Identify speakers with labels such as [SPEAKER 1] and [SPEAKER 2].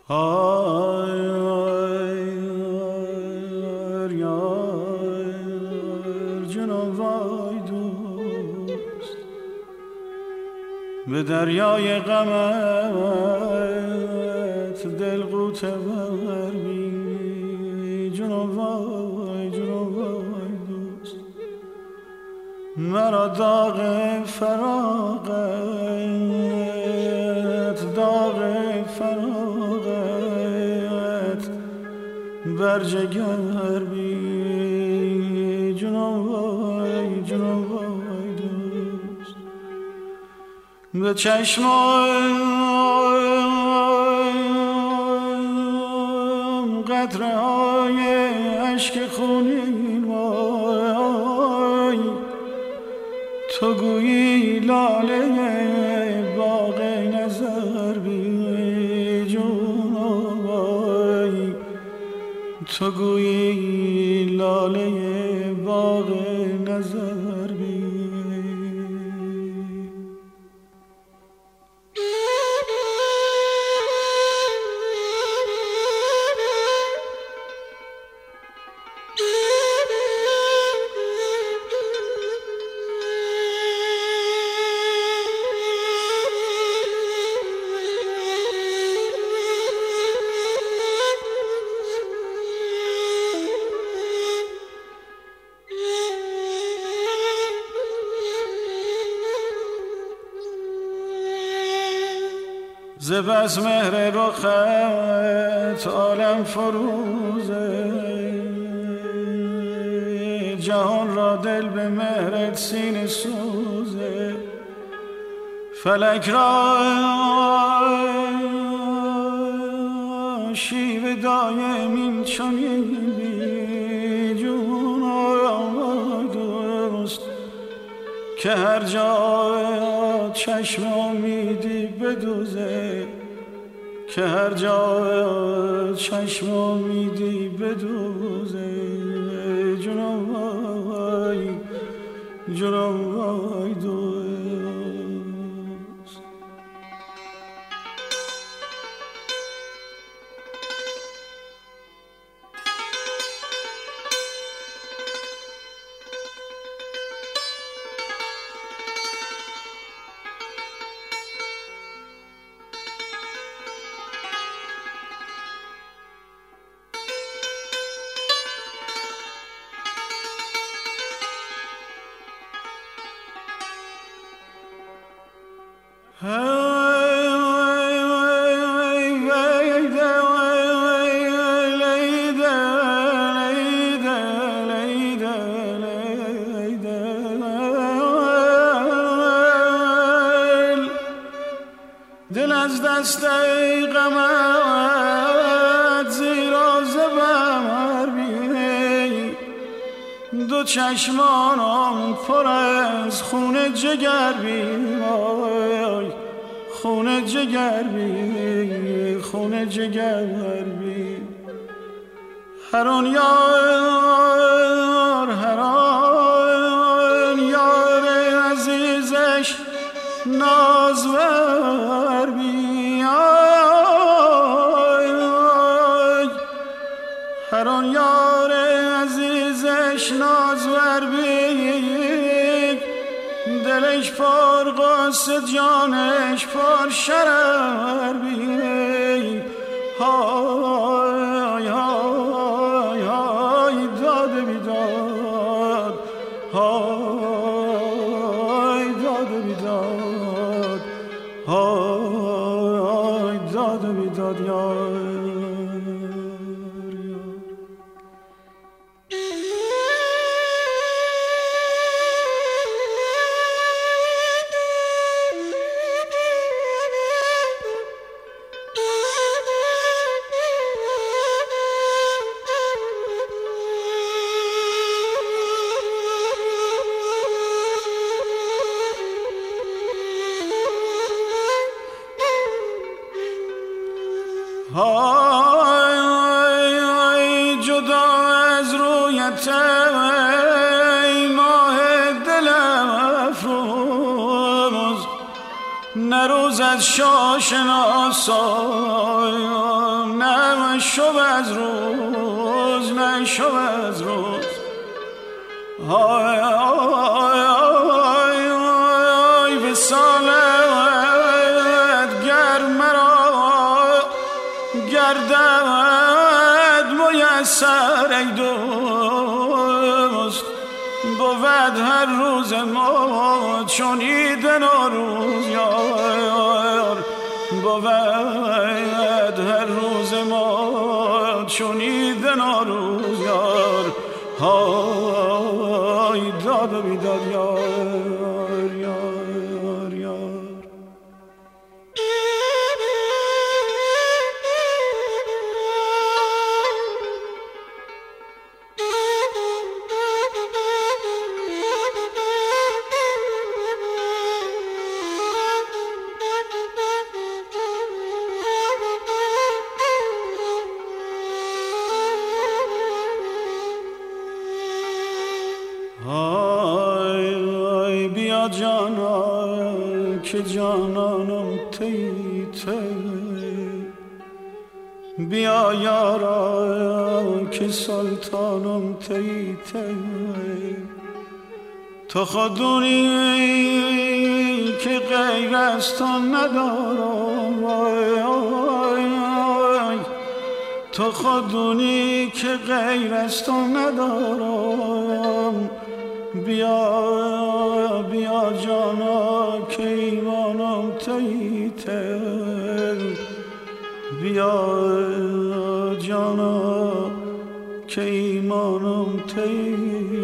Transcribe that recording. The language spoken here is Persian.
[SPEAKER 1] به دریای غمت دل غوطه ور بی جنون وای دوست مرا داغ فراغت بر جگر بی جنون وای دوست به چشمان قطره های اشک خونین وای تو گویی لاله باغ نظر بی جون وای تو گویی لاله باغ نظر بی ز بس مهر رخت عالم فروزه جهان را دل به مهرت سینه سوزه فلک را شیوه دایم این چنین بی جون دوست که هر جا چشم امیدی بدوزه که هر جا چشم امیدی بدوزه جنون وای دوست دل از دست غمت زیرا زبر بی دو چشمانم پر از خون جگر بی خون جگر بی هر آن یار عزیزش نازور بی هر آن یار عزیزش نازور بی دلش پر قصد جانش پر شرر بی های های های داد بیداد های داد بیداد های داد بیداد یار های جدا از رویت ای ماه دل افروز نه روز از شاه شناسای، نه شب از روز، نه شب از روز. آی آی آی آی وصالت گر مرا گردد میسر ای دوست، بود هر روز ما چون عید نوروز یار، بود هر روز ما چون عید نوروز یار. های داد و بیداد یار یار یار. بیا جانا که جانانم تی تی، بیا یارا که سلطانم تی تی. تو خودونی که غیر از تو ندارم، تو خودونی که غیر از تو ندارم. بیا بیا جانا که ایمانم تیته، بیا جانا که ایمانم تیته.